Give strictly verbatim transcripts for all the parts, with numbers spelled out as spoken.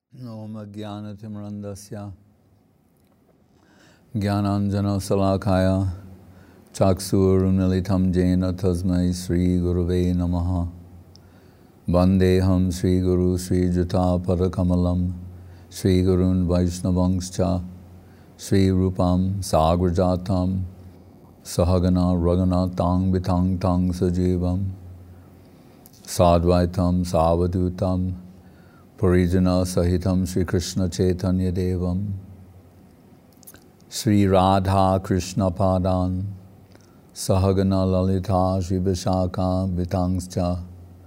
Om Ajnanatimrandasya Jnananjana Salakaya Chaksurunmilitam Jena Tasmai Sri Guruve Namaha Vandeham Sri Guru Sri Juta Padakamalam Sri Gurun Vaishnavangscha Sri Rupam Sagrajatam Sahagana Raghunatang Vitang Tang Sajivam Sadvaitam Savadutam Parijana Sahitam Sri Krishna Chaitanya Devam Sri Radha Krishna Padan Sahagana Lalita Sri Vishaka Vitangscha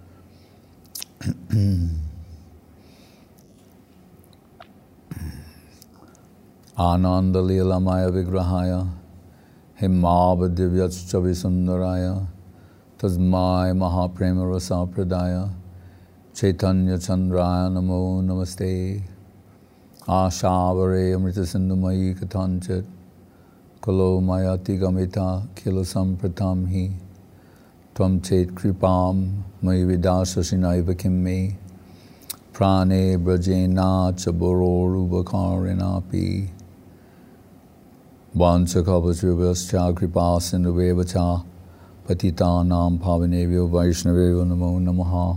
Ananda Lila Maya Vigrahaya Himava Divyascha Visundaraya Tasmai Mahaprema Rasa Pradaya Chaitanya Chandraya Namo Namaste Ashavare Amrita Sindhumayi Katanchit Kalo Mayati Gamita Kilo Sampratam Hi Tvam Chet Kripam Mayi Vidasa Shinaiva Kimme Prane Brajena Chaboro Rubakarinapi Vanchakavachrivascha Kripa Sindhuvevacha Patitanam Pavanevyo Vaishnavyo Namo Namaha.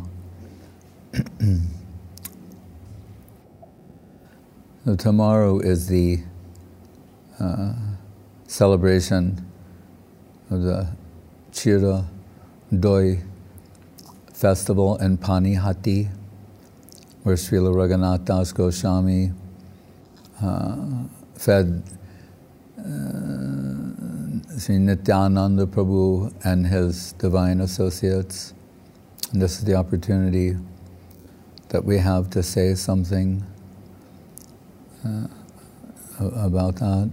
So tomorrow is the uh, celebration of the Chira Doi festival in Panihati, where Srila Raghunath Das Goswami uh, fed uh, Sri Nityananda Prabhu and his divine associates. And this is the opportunity that we have to say something uh, about that.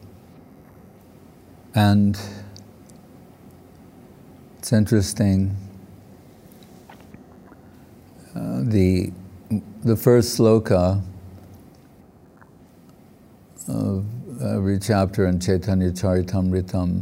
And it's interesting, uh, the, the first sloka of every chapter in Chaitanya Charitamritam,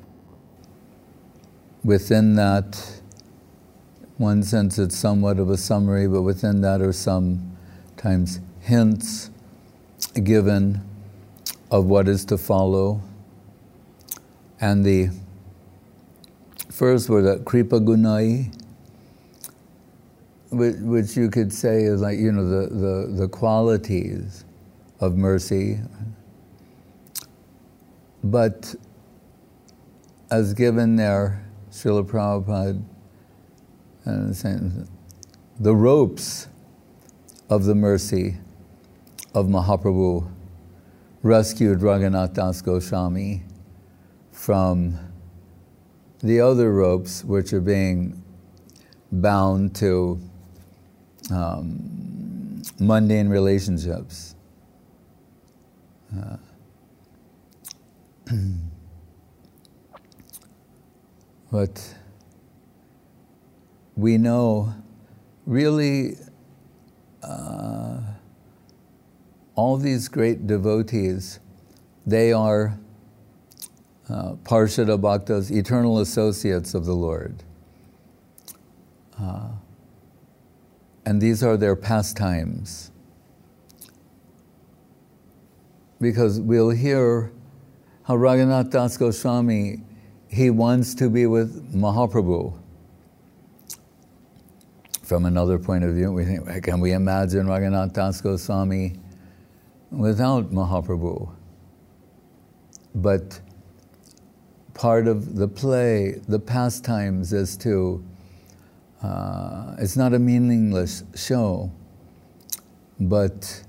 within that, one sense it's somewhat of a summary, but within that are sometimes hints given of what is to follow. And the first word, that Kripa Gunai, which, which you could say is like, you know, the, the, the qualities of mercy. But as given there, Srila Prabhupada, and saying, the ropes of the mercy of Mahaprabhu rescued Raghunath Das Goswami from the other ropes which are being bound to um, mundane relationships. Uh, but we know really uh, all these great devotees, they are uh, Parshada Bhaktas, eternal associates of the Lord. Uh, and these are their pastimes. Because we'll hear how Raghunath Das Goswami, he wants to be with Mahaprabhu. From another point of view, we think, can we imagine Raghunath Das Goswami without Mahaprabhu? But part of the play, the pastimes, is to, uh, it's not a meaningless show, but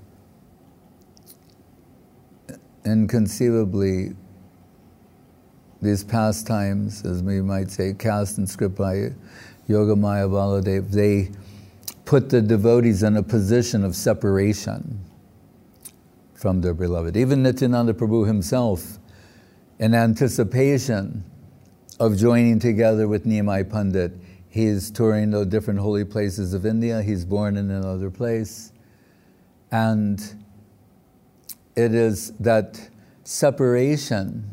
inconceivably, these pastimes, as we might say, cast and script by Yogamaya Baladev, they put the devotees in a position of separation from their beloved. Even Nityananda Prabhu himself, in anticipation of joining together with Nimai Pandit, he's touring the different holy places of India. He's born in another place. And it is that separation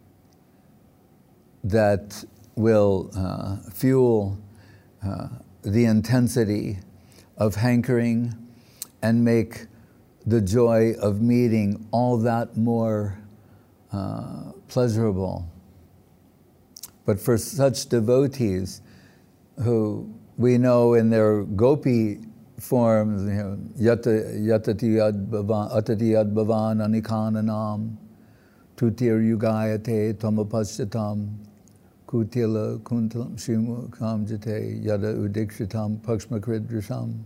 that will uh, fuel uh, the intensity of hankering and make the joy of meeting all that more uh, pleasurable. But for such devotees who we know in their gopi forms, you know, yata yatati yad bhavan atati yad bhavan anikananam tutir yugayate tamapasyatam kutila kuntalam shrimukam jate yada udikshitam pakshmakridrasham.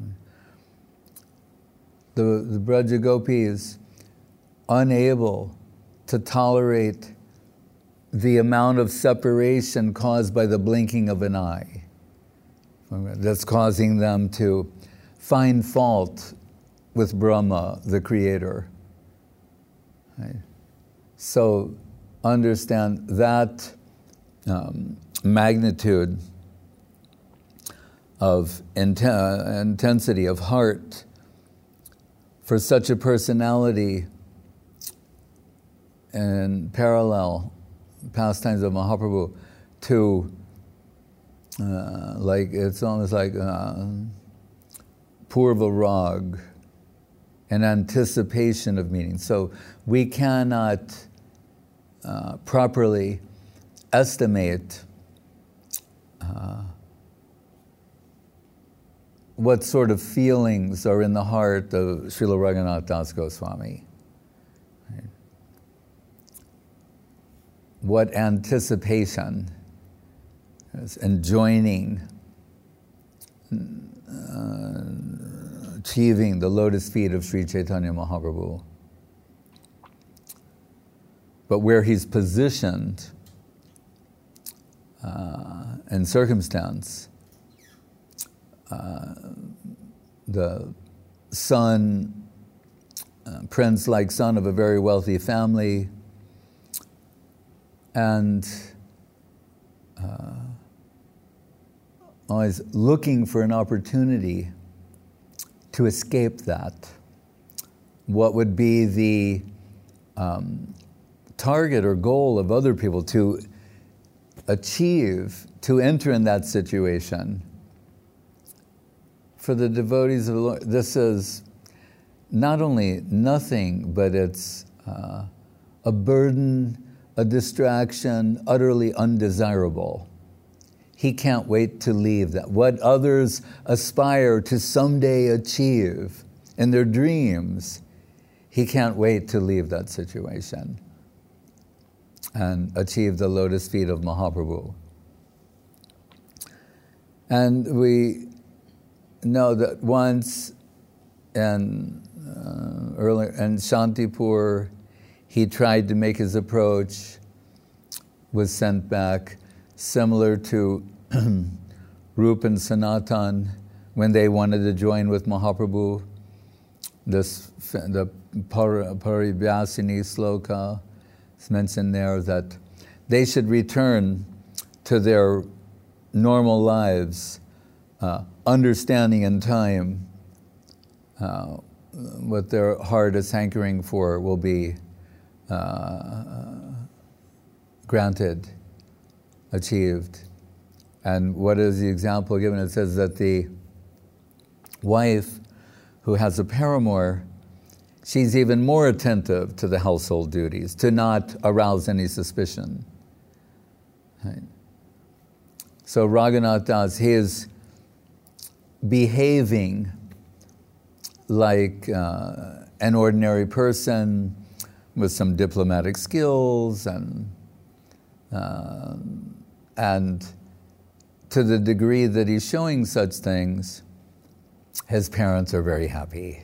The, the Braja Gopis, unable to tolerate the amount of separation caused by the blinking of an eye, that's causing them to find fault with Brahma, the creator. Right? So understand that um, magnitude of inten- intensity of heart for such a personality in parallel pastimes of Mahaprabhu to uh, like it's almost like uh, Purva Rag, an anticipation of meaning. So we cannot uh, properly estimate uh, what sort of feelings are in the heart of Srila Raghunath Das Goswami. Right? What anticipation and joining, uh, achieving the lotus feet of Sri Chaitanya Mahaprabhu. But where he's positioned uh, in circumstance, uh, the son, uh, prince-like son of a very wealthy family, and uh, always looking for an opportunity to escape that. What would be the um, target or goal of other people to achieve, to enter in that situation? For the devotees of the Lord, this is not only nothing, but it's uh, a burden, a distraction, utterly undesirable. He can't wait to leave that. What others aspire to someday achieve in their dreams, he can't wait to leave that situation and achieve the lotus feet of Mahaprabhu. And we know that once in uh, earlier in Shantipur, he tried to make his approach, was sent back, similar to Rup and Sanatan when they wanted to join with Mahaprabhu. This, the Parivyasini sloka is mentioned there that they should return to their normal lives, uh, understanding in time uh, what their heart is hankering for will be uh, granted, achieved. And what is the example given? It says that the wife who has a paramour, she's even more attentive to the household duties, to not arouse any suspicion. Right? So Raghunath Das, he is behaving like uh, an ordinary person with some diplomatic skills, and uh, and to the degree that he's showing such things, his parents are very happy.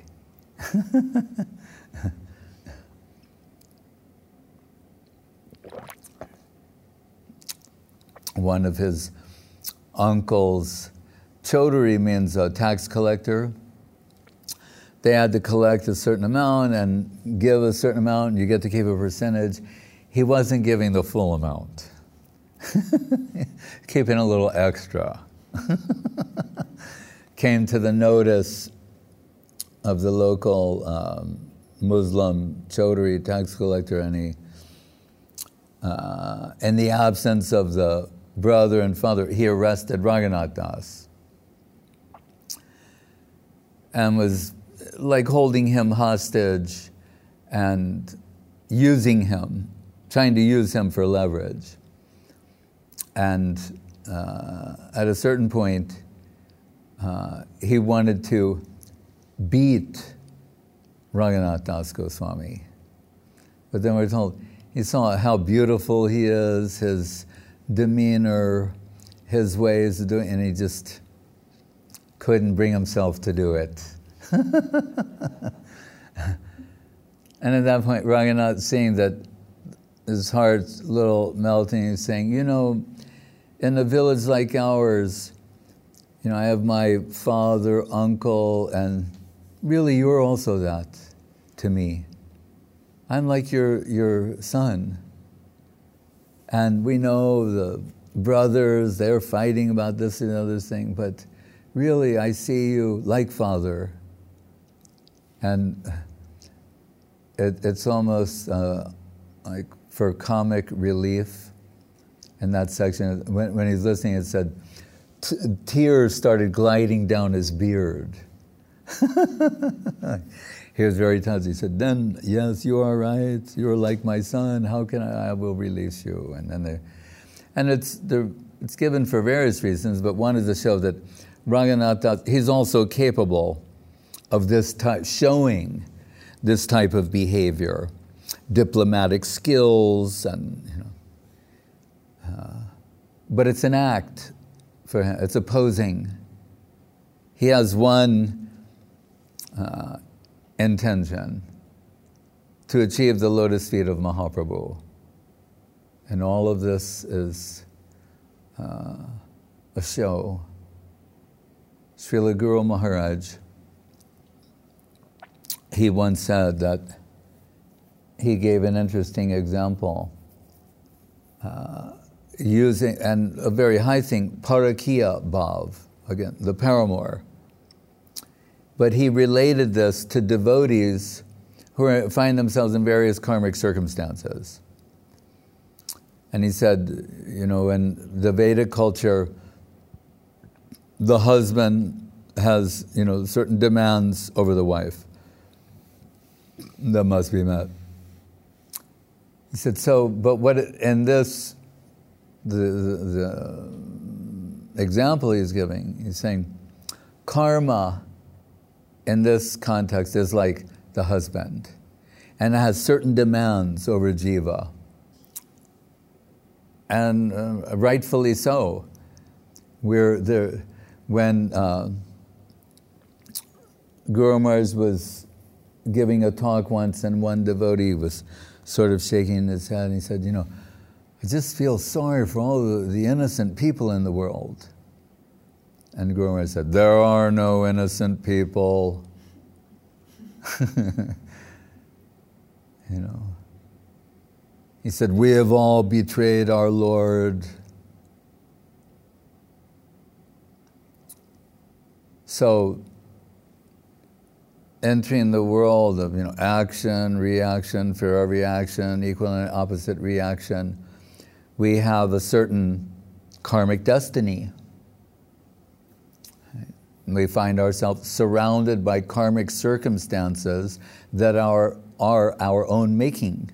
One of his uncles, Chaudhary means a tax collector. They had to collect a certain amount and give a certain amount, and you get to keep a percentage. He wasn't giving the full amount, keeping a little extra. Came to the notice of the local um, Muslim Chaudhary tax collector, and he, uh, in the absence of the brother and father, he arrested Raghunath Das and was like holding him hostage and using him, trying to use him for leverage. And uh, at a certain point, uh, he wanted to beat Raghunath Das Goswami. But then we're told, he saw how beautiful he is, his demeanor, his ways of doing, and he just couldn't bring himself to do it. And at that point, Raghunath, seeing that his heart's a little melting, he's saying, you know, in a village like ours, you know, I have my father, uncle, and really you're also that to me. I'm like your your son. And we know the brothers, they're fighting about this and other thing, but really I see you like father. And it, it's almost uh, like for comic relief in that section. When, when he's listening, it said, T- tears started gliding down his beard. He was very touched. He said, then, yes, you are right. You're like my son. How can I, I will release you. And then they, and it's, it's given for various reasons, but one is to show that Raghunath, he's also capable of this type, showing this type of behavior, diplomatic skills, and, you know. Uh, but it's an act for him. It's opposing. He has one uh, intention, to achieve the lotus feet of Mahaprabhu. And all of this is uh, a show. Srila Guru Maharaj, he once said that he gave an interesting example uh, using, and a very high thing, Parakiya Bhav, again, the paramour. But he related this to devotees who are, find themselves in various karmic circumstances. And he said, you know, in the Vedic culture, the husband has, you know, certain demands over the wife that must be met. He said, so, but what, in this, the, the, the example he's giving, he's saying, karma in this context is like the husband, and it has certain demands over jiva. And uh, rightfully so. We're there, when uh, Guru Maharaj was giving a talk once, and one devotee was sort of shaking his head, and he said, you know, I just feel sorry for all the, the innocent people in the world. And Guru Maharaj said, there are no innocent people. You know. He said, we have all betrayed our Lord. So, entering the world of, you know, action, reaction, for every action, equal and opposite reaction, we have a certain karmic destiny. We find ourselves surrounded by karmic circumstances that are, are our own making.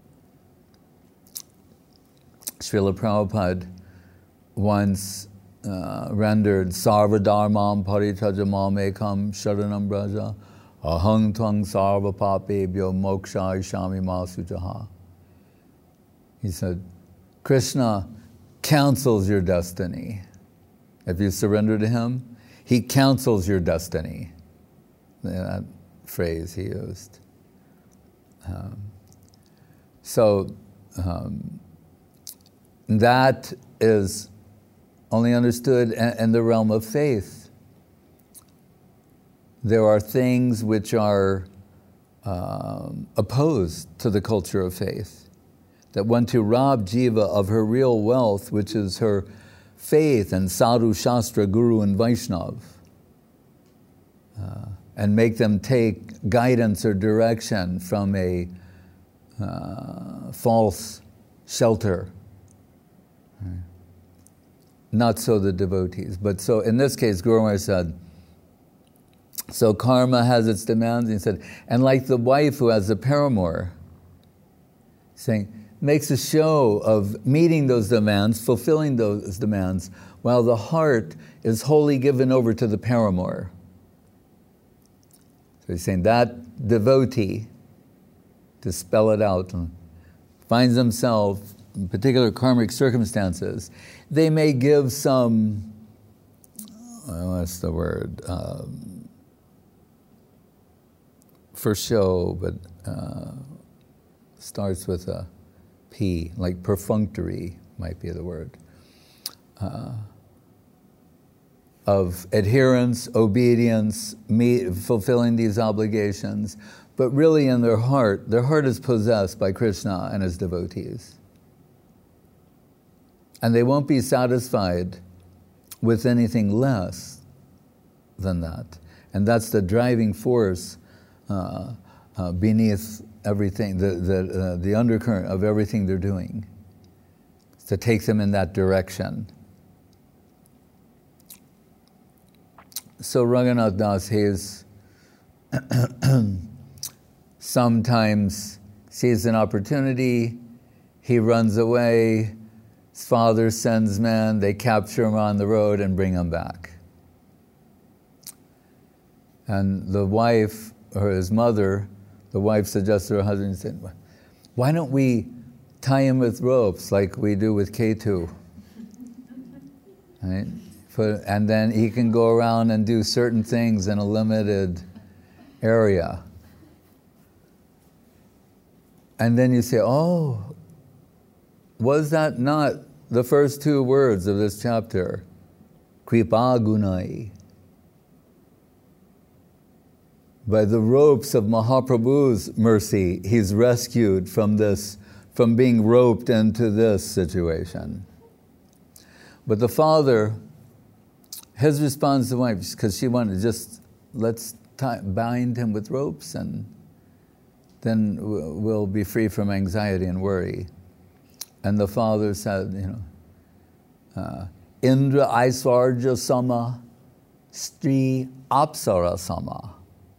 Srila Prabhupada once uh, rendered Sarva Dharmam Paritajamam Ekam Sharanam Braja Ahang Tvang Sarva Papebhyo Moksha Shami Masujaha. He said, Krishna counsels your destiny. If you surrender to him, he counsels your destiny. That phrase he used. Um, so um, that is only understood in, in the realm of faith. There are things which are um, opposed to the culture of faith, that want to rob Jiva of her real wealth, which is her faith and sadhu, shastra, guru, and Vaishnav, uh, and make them take guidance or direction from a uh, false shelter. Right. Not so the devotees. But so in this case, Guru Maharaj said, So karma has its demands, he said, and like the wife who has a paramour, saying, makes a show of meeting those demands, fulfilling those demands, while the heart is wholly given over to the paramour. So he's saying that devotee, to spell it out, finds himself in particular karmic circumstances. They may give some, what's the word, um, for show, but uh, starts with a P, like perfunctory might be the word, uh, of adherence, obedience, meet, fulfilling these obligations, but really in their heart, their heart is possessed by Krishna and his devotees. And they won't be satisfied with anything less than that. And that's the driving force uh, uh, beneath everything, the, the, uh, the undercurrent of everything they're doing, to take them in that direction. So Raghunath Das, he's sometimes sees an opportunity, he runs away, his father sends men, they capture him on the road and bring him back. And the wife, or his mother, the wife suggested to her husband, said, why don't we tie him with ropes like we do with K two? Right? And then he can go around and do certain things in a limited area. And then you say, oh, was that not the first two words of this chapter? Kripa Gunai. By the ropes of Mahaprabhu's mercy, he's rescued from this, from being roped into this situation. But the father, his response to the wife, because she wanted to just, let's tie, bind him with ropes and then we'll be free from anxiety and worry. And the father said, you know, uh, Indra Aiswarja Sama, Stri Apsara Sama.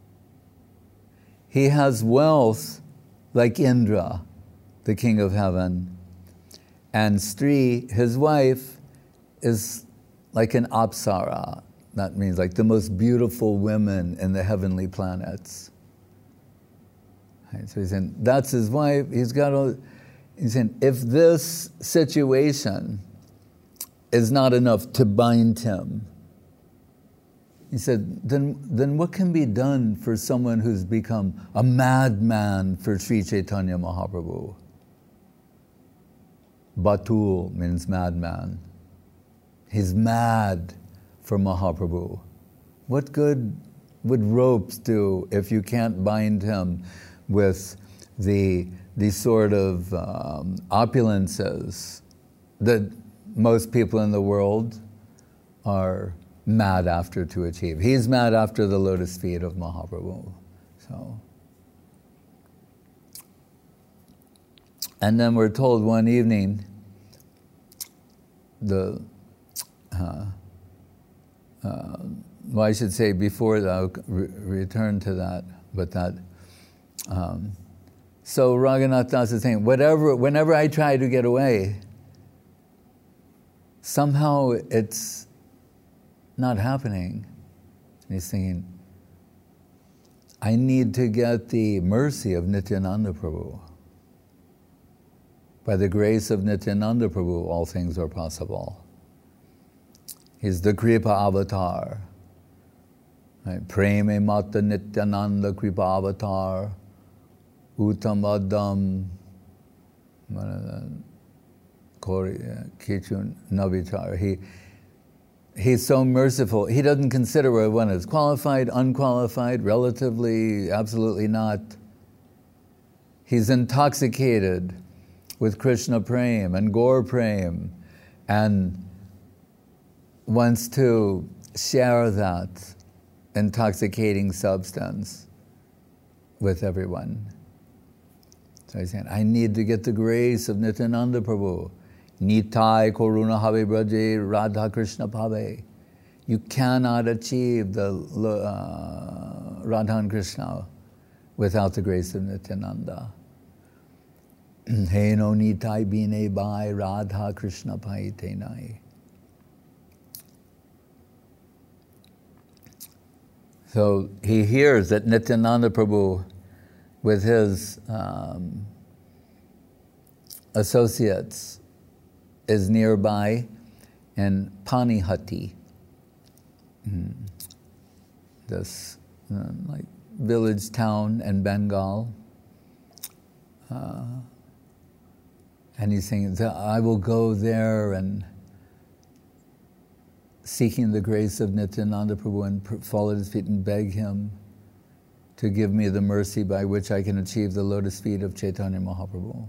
He has wealth like Indra, the king of heaven. And Stri, his wife, is like an Apsara. That means like the most beautiful women in the heavenly planets. Right, so he's saying, that's his wife. He's got a, he's saying, if this situation is not enough to bind him, he said, then, then what can be done for someone who's become a madman for Sri Chaitanya Mahaprabhu? Batul means madman. He's mad for Mahaprabhu. What good would ropes do if you can't bind him with the, the sort of um, opulences that most people in the world are mad after to achieve? He's mad after the lotus feet of Mahaprabhu. So, and then we're told one evening, the uh, uh, well, I should say before that, I'll re- return to that, but that. Um, so Raghunath Das is saying, whatever, whenever I try to get away, somehow it's not happening. And he's thinking, I need to get the mercy of Nityananda Prabhu. By the grace of Nityananda Prabhu, all things are possible. He's the Kripa Avatar. Right? Preme Mata Nityananda Kripa Avatar, Uttamadam, Kichun Navitar. He, he's so merciful. He doesn't consider whether one is qualified, unqualified, relatively, absolutely not. He's intoxicated with Krishna Prem and Gaur Prem and wants to share that intoxicating substance with everyone. So he's saying, I need to get the grace of Nityananda Prabhu. Nitai Koruna Have Braje Radha Krishna Pave. You cannot achieve the uh, Radha and Krishna without the grace of Nityananda. He no nitai bine bai Radha Krishna pai tenai. So he hears that Nityananda Prabhu, with his um, associates, is nearby in Panihati, mm. this uh, like village town in Bengal. Uh, and he's saying, I will go there and seeking the grace of Nityananda Prabhu and fall at his feet and beg him to give me the mercy by which I can achieve the lotus feet of Chaitanya Mahaprabhu.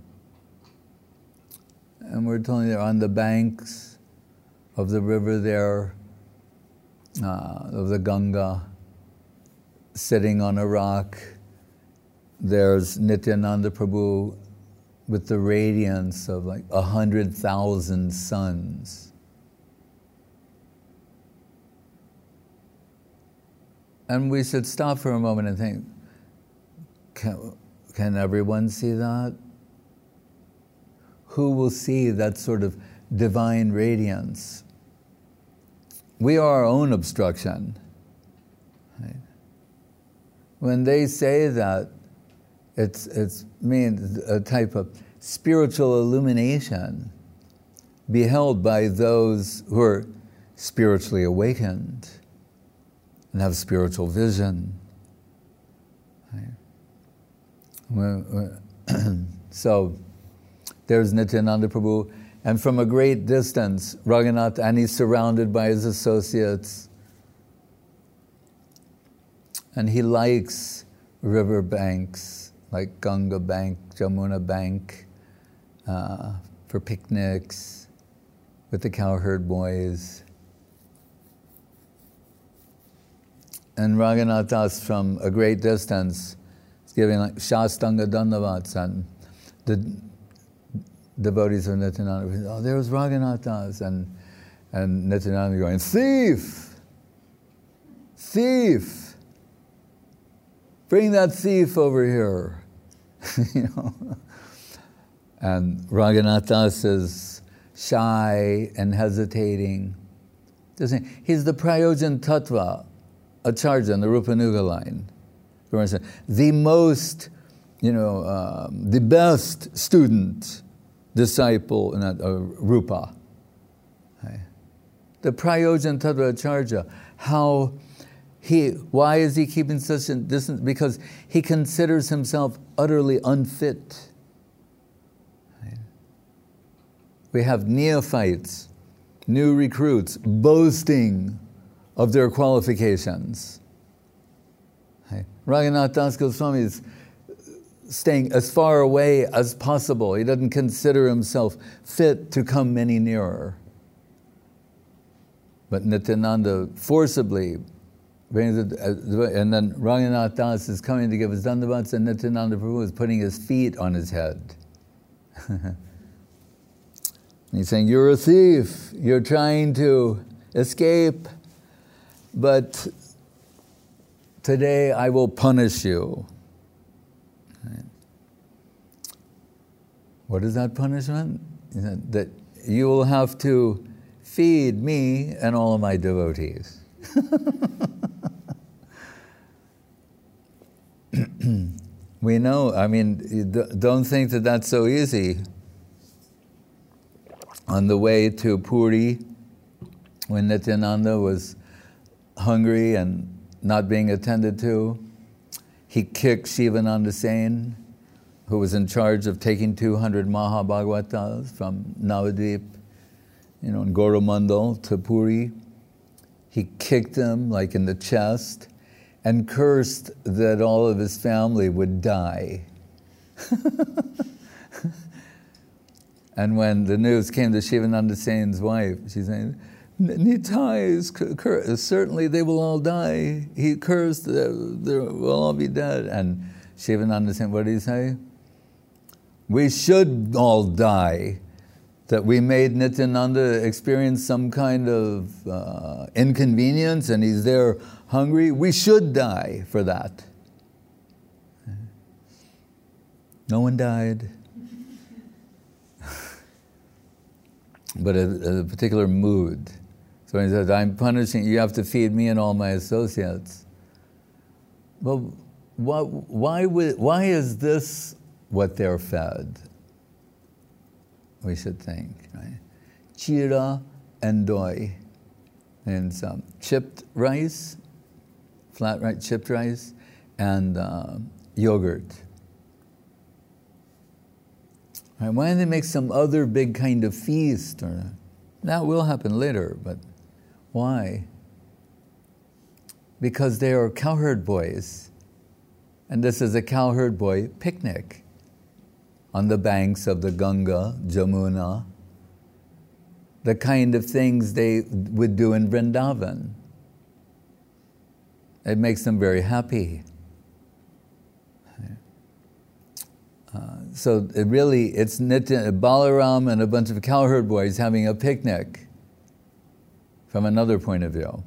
And we're told they're on the banks of the river there, uh, of the Ganga, sitting on a rock. There's Nityananda Prabhu with the radiance of like a hundred thousand suns. And we should stop for a moment and think, can, can everyone see that? Who will see that sort of divine radiance? We are our own obstruction. Right? When they say that, it's it's means a type of spiritual illumination beheld by those who are spiritually awakened and have spiritual vision. Right? So there's Nityananda Prabhu, and from a great distance, Raghunath, and he's surrounded by his associates, and he likes river banks like Ganga Bank, Jamuna Bank, uh, for picnics with the cowherd boys. And Raghunath Das, from a great distance, is giving like Shastanga Dandavats, and the devotees of Nityananda, oh, there's Raghunath Das, and, and Nityananda going, thief! Thief! Bring that thief over here. You know? And Raghunath Das is shy and hesitating. He's the Prayojan Tattva Acharya in the Rupanuga line. The most, you know, um, the best student, disciple in that, uh, Rupa. Okay. The Prayojan Tattva Acharya, how he, why is he keeping such a distance? Because he considers himself utterly unfit. Okay. We have neophytes, new recruits, boasting of their qualifications. Okay. Raghunath Das Goswami is staying as far away as possible. He doesn't consider himself fit to come any nearer. But Nityananda forcibly brings it, and then Raghunath Das is coming to give his dandavats, and Nityananda Prabhu is putting his feet on his head. He's saying, you're a thief, you're trying to escape, but today I will punish you. What is that punishment? That you will have to feed me and all of my devotees. We know, I mean, don't think that that's so easy. On the way to Puri, when Nityananda was hungry and not being attended to, he kicked Shivananda Sen, who was in charge of taking two hundred Mahabhagavatas from Navadvip, you know, in Goromandal to Puri. He kicked him like in the chest and cursed that all of his family would die. And when the news came to Shivananda Sen's wife, she's saying, Nitai is cursed. Certainly they will all die. He cursed, they will all be dead. And Shivananda Sen, what did he say? We should all die. that we made Nityananda experience some kind of uh, inconvenience and he's there hungry, we should die for that. No one died. But a, a particular mood. So he says, I'm punishing, you have to feed me and all my associates. Well, why, why, would, why is this what they're fed? We should think, right? Chira and doi, and some chipped rice, flat rice, chipped rice, and uh, yogurt. Right? Why don't they make some other big kind of feast? Or, that will happen later, but why? Because they are cowherd boys, and this is a cowherd boy picnic on the banks of the Ganga, Jamuna, the kind of things they would do in Vrindavan. It makes them very happy. Uh, so it really, it's Nitya, Balaram and a bunch of cowherd boys having a picnic from another point of view.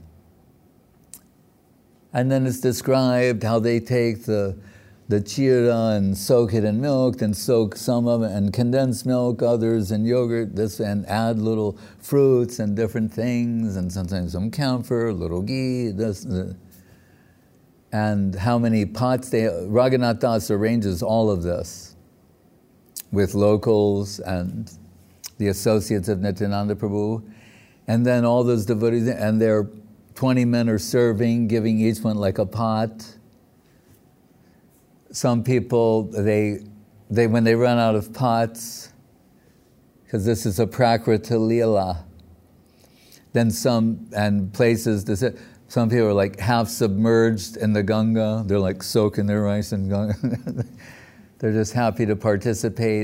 And then it's described how they take the the chira and soak it in milk, then soak some of it in condensed milk, others in yogurt, this, and add little fruits and different things, and sometimes some camphor, a little ghee, this, uh, and how many pots they, Raghunath Das arranges all of this with locals and the associates of Nityananda Prabhu, and then all those devotees, and their twenty men are serving, giving each one like a pot. Some people, they, they when they run out of pots, because this is a Prakrita Leela, then some, and places, this, some people are like half submerged in the Ganga, they're like soaking their rice in Ganga. They're just happy to participate.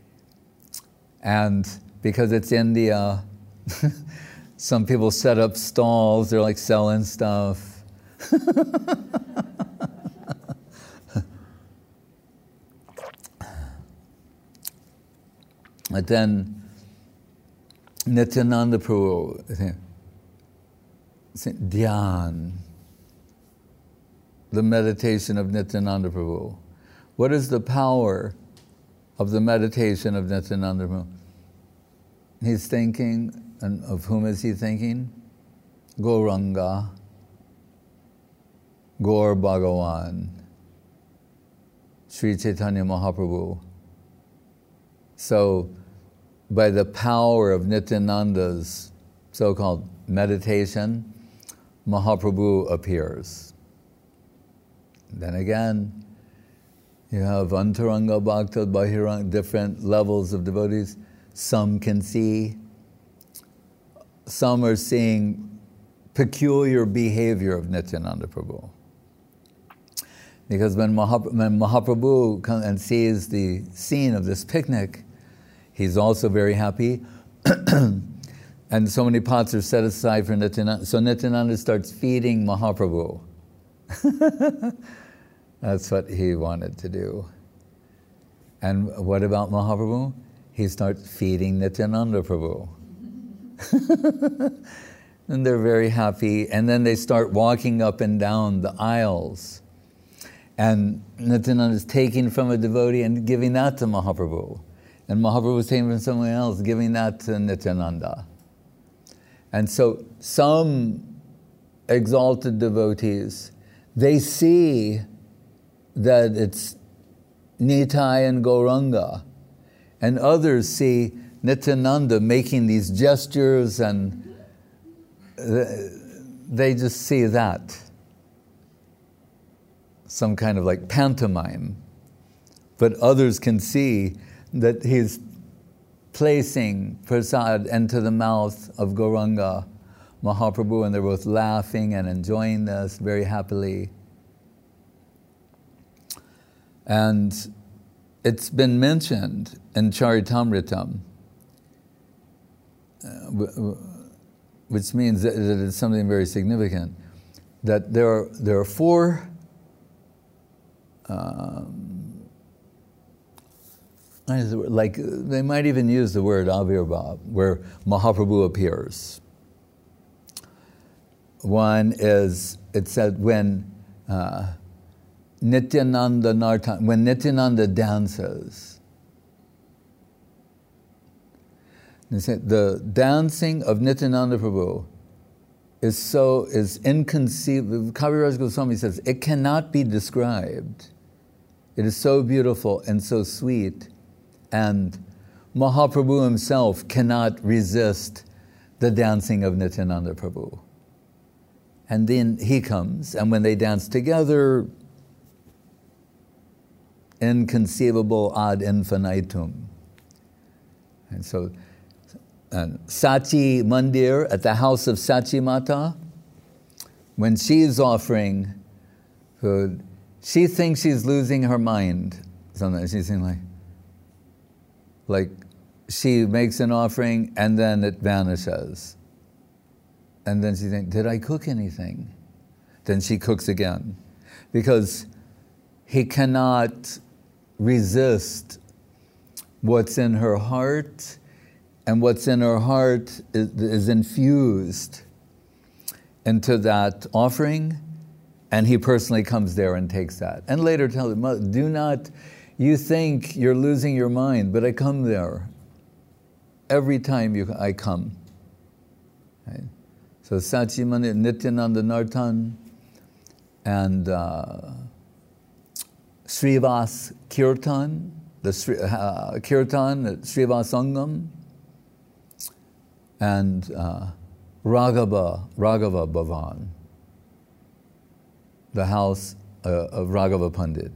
And because it's India, some people set up stalls, they're like selling stuff. But then Nityananda Prabhu, Dhyan, the meditation of Nityananda Prabhu. What is the power of the meditation of Nityananda Prabhu? He's thinking, and of whom is he thinking? Gauranga, Gaur Bhagawan, Sri Chaitanya Mahaprabhu. So, by the power of Nityananda's so-called meditation, Mahaprabhu appears. Then again, you have Antaranga Bhakta, Bahiranga, different levels of devotees. Some can see, some are seeing peculiar behavior of Nityananda Prabhu. Because when, Mahap- when Mahaprabhu comes and sees the scene of this picnic, he's also very happy. And so many pots are set aside for Nityananda. So Nityananda starts feeding Mahaprabhu. That's what he wanted to do. And what about Mahaprabhu? He starts feeding Nityananda Prabhu. And they're very happy. And then they start walking up and down the aisles. And Nityananda is taking from a devotee and giving that to Mahaprabhu. And Mahaprabhu is taking from someone else, giving that to Nityananda. And so some exalted devotees, they see that it's Nitai and Gauranga. And others see Nityananda making these gestures, and they just see that. Some kind of like pantomime. But others can see that he's placing prasad into the mouth of Gauranga Mahaprabhu, and they're both laughing and enjoying this very happily. And it's been mentioned in Charitamritam, uh, which means that it's something very significant, that there are, there are four um, like they might even use the word Avirbhav, where Mahaprabhu appears. One is, it said when uh, Nityananda Nartan, when Nityananda dances, the dancing of Nityananda Prabhu is so, is inconceivable. Kaviraj Goswami says, it cannot be described. It is so beautiful and so sweet. And Mahaprabhu himself cannot resist the dancing of Nityananda Prabhu. And then he comes, and when they dance together, inconceivable ad infinitum. And so, and Sachi Mandir, at the house of Sachi Mata, when she's offering food, she thinks she's losing her mind. Sometimes she's saying like, like she makes an offering and then it vanishes. And then she thinks, did I cook anything? Then she cooks again. Because he cannot resist what's in her heart, and what's in her heart is, is infused into that offering, and he personally comes there and takes that. And later tells him, do not, you think you're losing your mind, but I come there. Every time you, I come. Right? So Sachi Mandir, Nityananda Nartan, and uh, Srivas Kirtan, the Sri, uh, Kirtan at Srivas Sangam, and uh, Raghava, Raghava Bhavan, the house uh, of Raghava Pandit.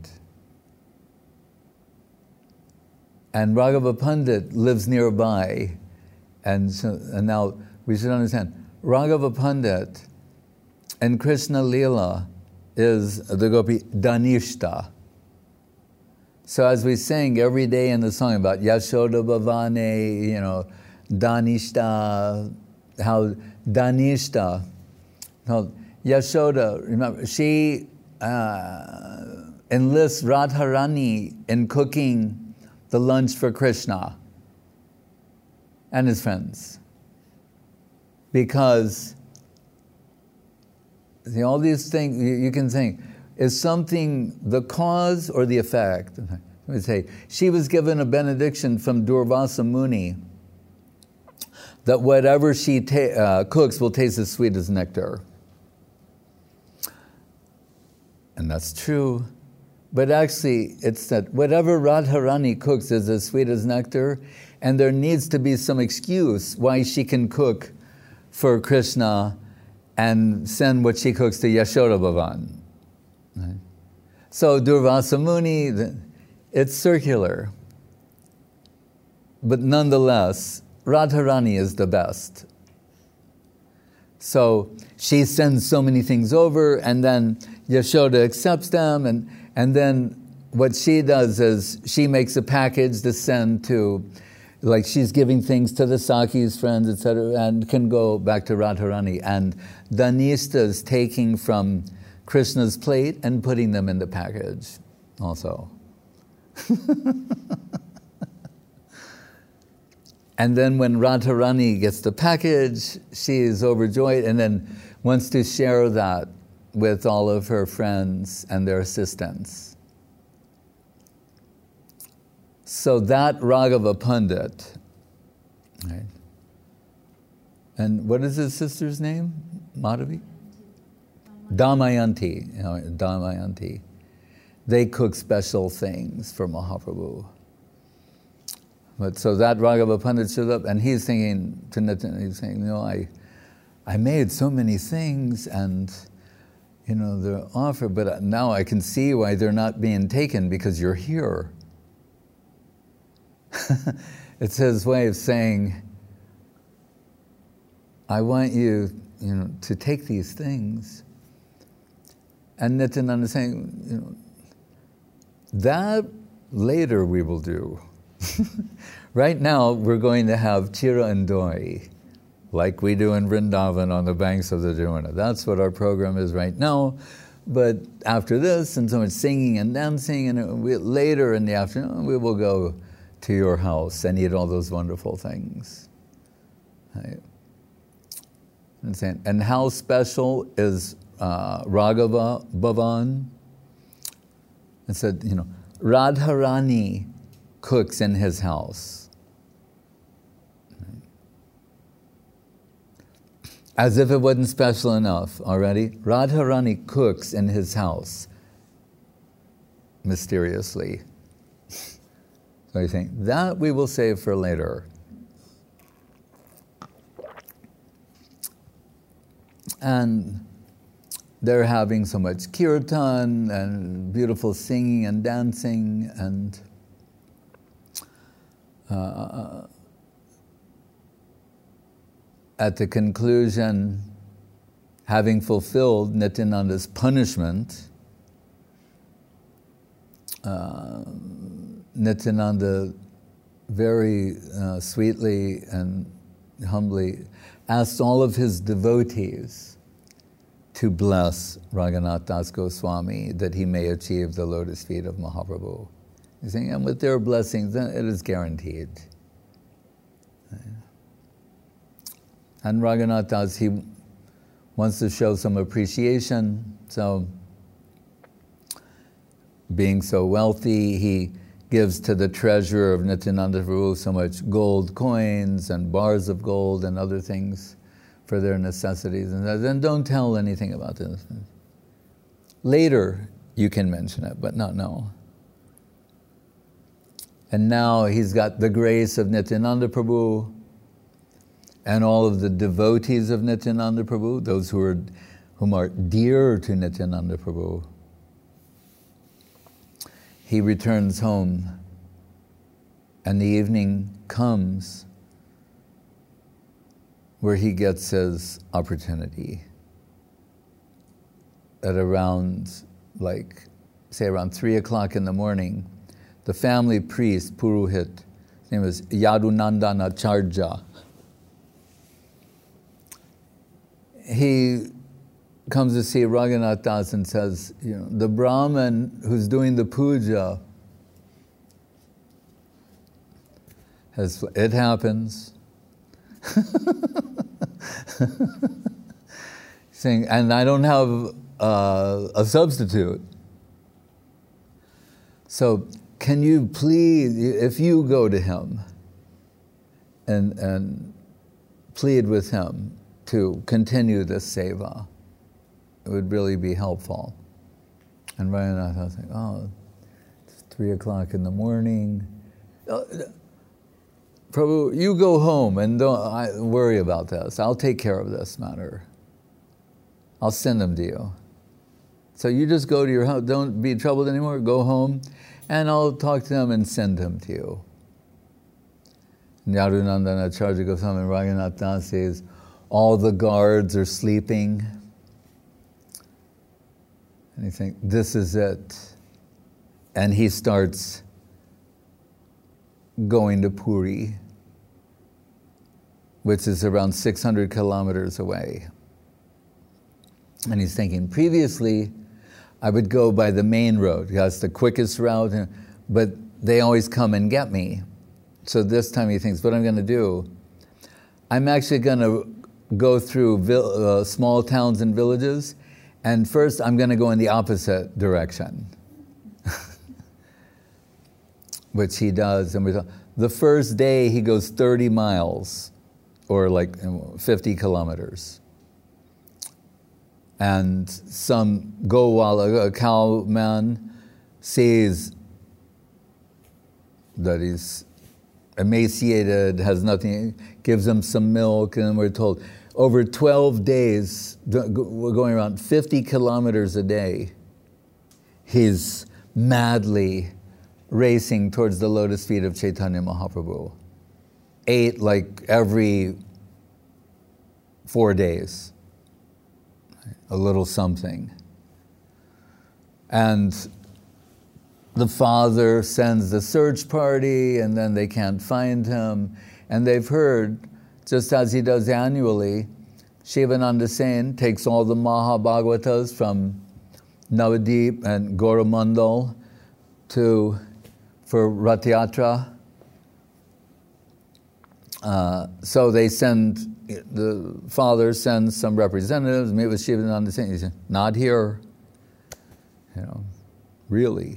And Raghava Pandit lives nearby, and, so, and now we should understand, Raghava Pandit and Krishna Leela is the gopi Dhanishta. So as we sing every day in the song about Yashoda Bhavane, you know, Dhanishta, how Dhanishta, how Yashoda, remember, she uh, enlists Radharani in cooking the lunch for Krishna and his friends. Because see, all these things, you, you can think, is something the cause or the effect? Let me say, she was given a benediction from Durvasa Muni that whatever she ta- uh, cooks will taste as sweet as nectar. And that's true. But actually, it's that whatever Radharani cooks is as sweet as nectar, and there needs to be some excuse why she can cook for Krishna and send what she cooks to Yashoda Bhavan. Right? So Durvasa Muni, it's circular. But nonetheless, Radharani is the best. So she sends so many things over, and then Yashoda accepts them, and, and then what she does is she makes a package to send to, like she's giving things to the Sakhi's friends, et cetera, and can go back to Radharani. And Dhanishta is taking from Krishna's plate and putting them in the package also. And then when Radharani gets the package, she is overjoyed and then wants to share that with all of her friends and their assistants. So that Raghava Pandit, right? And what is his sister's name? Madhavi? Damayanti. You know, Damayanti. They cook special things for Mahaprabhu. But so that Raghava Pandit showed up, and he's thinking to Nitin, he's saying, you know, I, I made so many things, and you know they're offered, but now I can see why they're not being taken because you're here. It's his way of saying, I want you, you know, to take these things. And Nityananda is saying, you know, that later we will do. Right now, we're going to have Chira and Doi, like we do in Vrindavan on the banks of the Jamuna. That's what our program is right now. But after this, and so much singing and dancing, and we, later in the afternoon, we will go to your house and eat all those wonderful things. Right? And how special is uh, Raghava Bhavan? It said, you know, Radharani cooks in his house. As if it wasn't special enough already. Radharani cooks in his house, mysteriously. So you think, that we will save for later. And they're having so much kirtan and beautiful singing and dancing, and uh, at the conclusion, having fulfilled Nityananda's punishment, uh, Nityananda very uh, sweetly and humbly asked all of his devotees to bless Raghunath Das Goswami that he may achieve the lotus feet of Mahaprabhu. He's saying, and with their blessings, then it is guaranteed. And Raghunath Das, he wants to show some appreciation, so being so wealthy, he gives to the treasurer of Nityananda Prabhu so much gold coins and bars of gold and other things for their necessities. And then don't tell anything about this. Later, you can mention it, but not now. And now he's got the grace of Nityananda Prabhu and all of the devotees of Nityananda Prabhu, those who are, whom are dear to Nityananda Prabhu. He returns home, and the evening comes where he gets his opportunity. At around, like, say around three o'clock in the morning, the family priest, Purohit, his name is Yadunandana Acharya, he comes to see Raghunath Das and says, you know, the Brahmin who's doing the puja, has, it happens. Saying, and I don't have uh, a substitute. So can you please, if you go to him and, and plead with him to continue this seva, it would really be helpful. And Raghunath was like, oh, it's three o'clock in the morning. Uh, Prabhu, you go home and don't I, worry about this. I'll take care of this matter. I'll send them to you. So you just go to your house, don't be troubled anymore, go home, and I'll talk to them and send them to you. And Yadunandana Acharya goes home, and Raghunath Das says, all the guards are sleeping. And you think, this is it. And he starts going to Puri, which is around six hundred kilometers away. And he's thinking, previously, I would go by the main road. That's the quickest route, but they always come and get me. So this time he thinks, what I'm going to do, I'm actually going to go through uh, small towns and villages, and first I'm going to go in the opposite direction. Which he does. And we talk, the first day he goes thirty miles, or like fifty kilometers. And some Gowala, a cowman, sees that he's emaciated, has nothing, gives him some milk, and we're told over twelve days, we're going around fifty kilometers a day, he's madly racing towards the lotus feet of Chaitanya Mahaprabhu. Ate like every four days, a little something. And the father sends the search party, and then they can't find him. And they've heard, just as he does annually, Shivananda Sen takes all the Mahabhagavatas from Navadip and Goramandal to, for Rath Yatra, uh, so they send, the father sends some representatives, meet with Shivananda Singh. He said, not here. You know, really.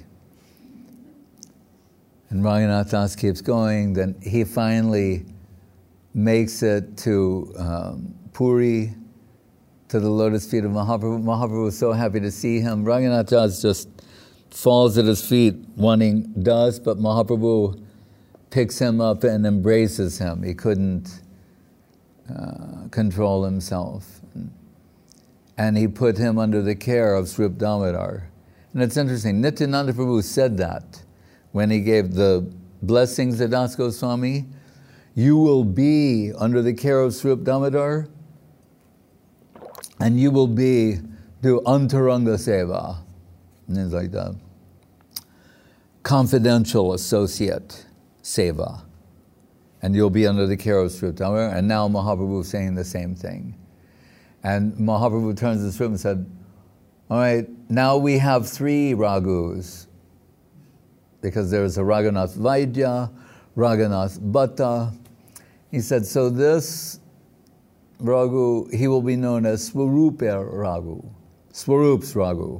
And Raghunath Das keeps going. Then he finally makes it to um, Puri, to the lotus feet of Mahaprabhu. Mahaprabhu was so happy to see him. Raghunath Das just falls at his feet wanting Das, but Mahaprabhu picks him up and embraces him. He couldn't uh, control himself. And he put him under the care of Swarup Damodar. And it's interesting, Nityananda Prabhu said that when he gave the blessings to Das Goswami. You will be under the care of Swarup Damodar, and you will be, do Antaranga Seva. And it's like that. Confidential associate Seva. And you'll be under the care of Swarup Damodar. And now Mahaprabhu is saying the same thing. And Mahaprabhu turns to Swarup and said, all right, now we have three Raghus. Because there's a Raghunath Vaidya, Raghunath Bhatta. He said, so this Raghu, he will be known as Swarupa Raghu, Swarup's Raghu.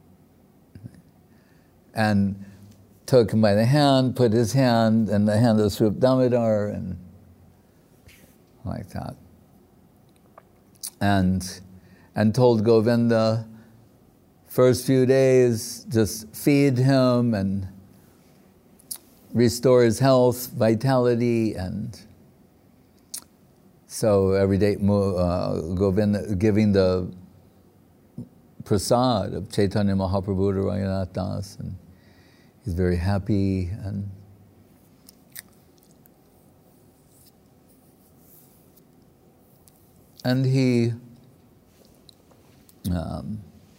And took him by the hand, put his hand in the hand of Swarup Damodar, and like that. And, and told Govinda, first few days, just feed him and restore his health, vitality, and so every day uh, Govinda giving the prasad of Chaitanya Mahaprabhu to Raghunath Das, and he's very happy. And and he um,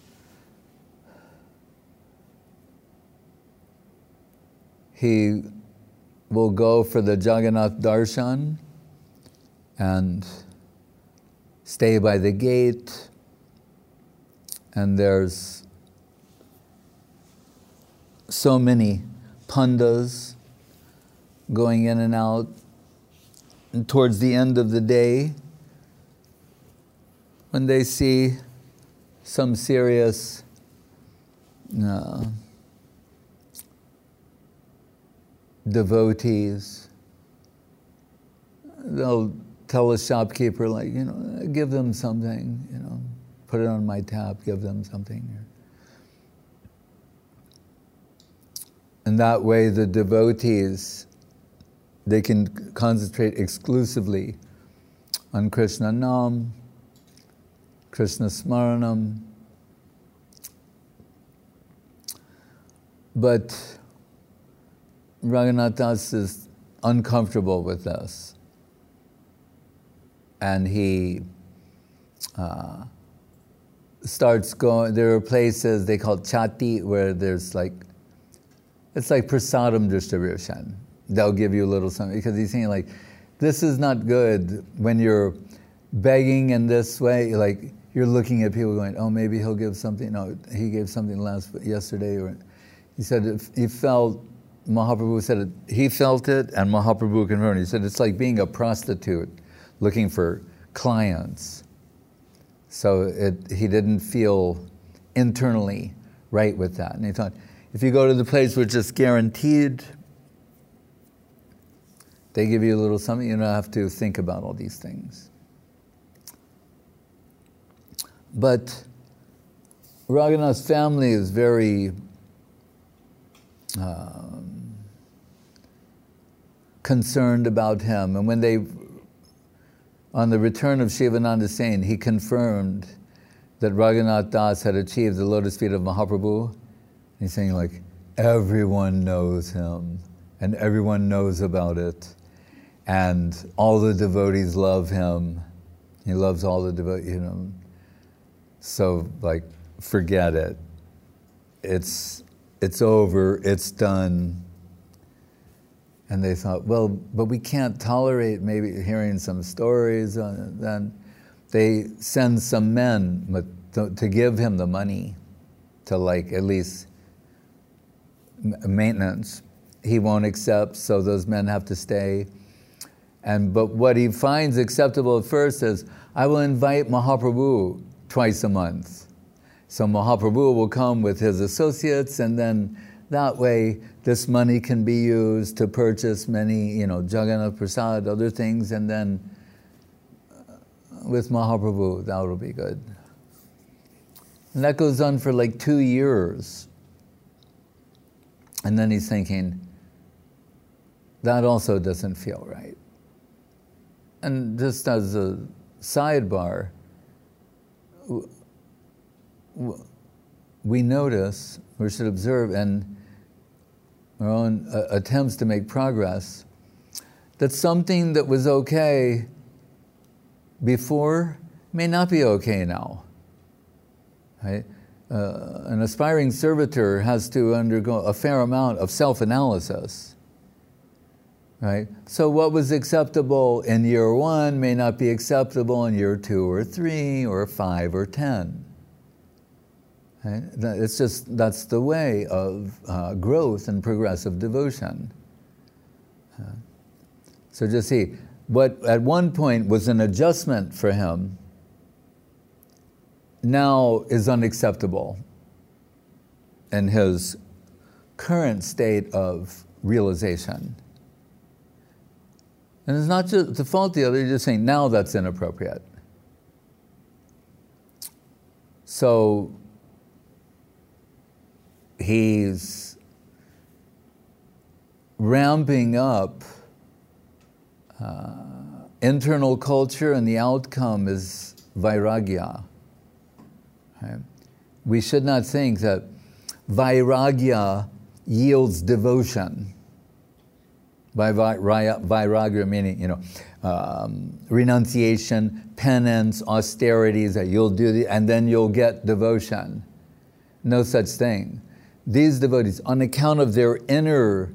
he will go for the Jagannath Darshan and stay by the gate, and there's so many pandas going in and out. And towards the end of the day, when they see some serious uh, devotees, they'll tell a shopkeeper, like, you know, give them something, you know, put it on my tab, give them something. And that way the devotees, they can concentrate exclusively on Krishna Nam, Krishna Smaranam. But Raghunath Das is uncomfortable with this. And he uh, starts going, there are places they call chati, where there's like, it's like prasadam distribution. They'll give you a little something, because he's saying like, this is not good when you're begging in this way, like you're looking at people going, oh, maybe he'll give something. No, he gave something last, yesterday. Or he said if he felt, Mahaprabhu said it, he felt it, and Mahaprabhu confirmed. He said it's like being a prostitute looking for clients. So it, he didn't feel internally right with that. And he thought, if you go to the place where it's just guaranteed, they give you a little something, you don't have to think about all these things. But Raghunath's family is very um, concerned about him. And when they, on the return of Shivananda Sen, he confirmed that Raghunath Das had achieved the lotus feet of Mahaprabhu. He's saying like, everyone knows him, and everyone knows about it. And all the devotees love him. He loves all the devotees, you know. So like, forget it. It's, it's over, it's done. And they thought, well, but we can't tolerate maybe hearing some stories. Uh, then they send some men to, to give him the money to like at least maintenance. He won't accept, so those men have to stay. And but what he finds acceptable at first is, I will invite Mahaprabhu twice a month. So Mahaprabhu will come with his associates, and then that way this money can be used to purchase many, you know, Jagannath Prasad, other things, and then with Mahaprabhu, that will be good. And that goes on for like two years. And then he's thinking, that also doesn't feel right. And just as a sidebar, we notice, we should observe in our own uh, attempts to make progress, that something that was okay before may not be okay now. Right? Uh, an aspiring servitor has to undergo a fair amount of self-analysis. Right? So what was acceptable in year one may not be acceptable in year two or three or five or ten. Right? It's just, that's the way of uh, growth and progressive devotion. Uh, so just see, what at one point was an adjustment for him now is unacceptable in his current state of realization. And it's not just to fault the other, you're just saying, now that's inappropriate. So he's ramping up uh, internal culture, and the outcome is vairagya. Right? We should not think that vairagya yields devotion. By vairagya meaning, you know, um, renunciation, penance, austerities, that you'll do, the, and then you'll get devotion. No such thing. These devotees, on account of their inner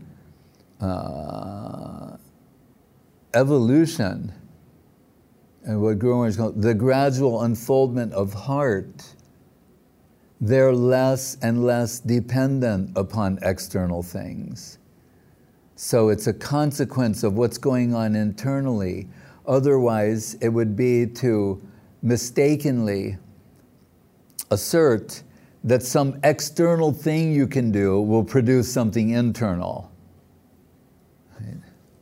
uh, evolution, and what Guru Maharaj called the gradual unfoldment of heart, they're less and less dependent upon external things. So it's a consequence of what's going on internally. Otherwise, it would be to mistakenly assert that some external thing you can do will produce something internal. Right?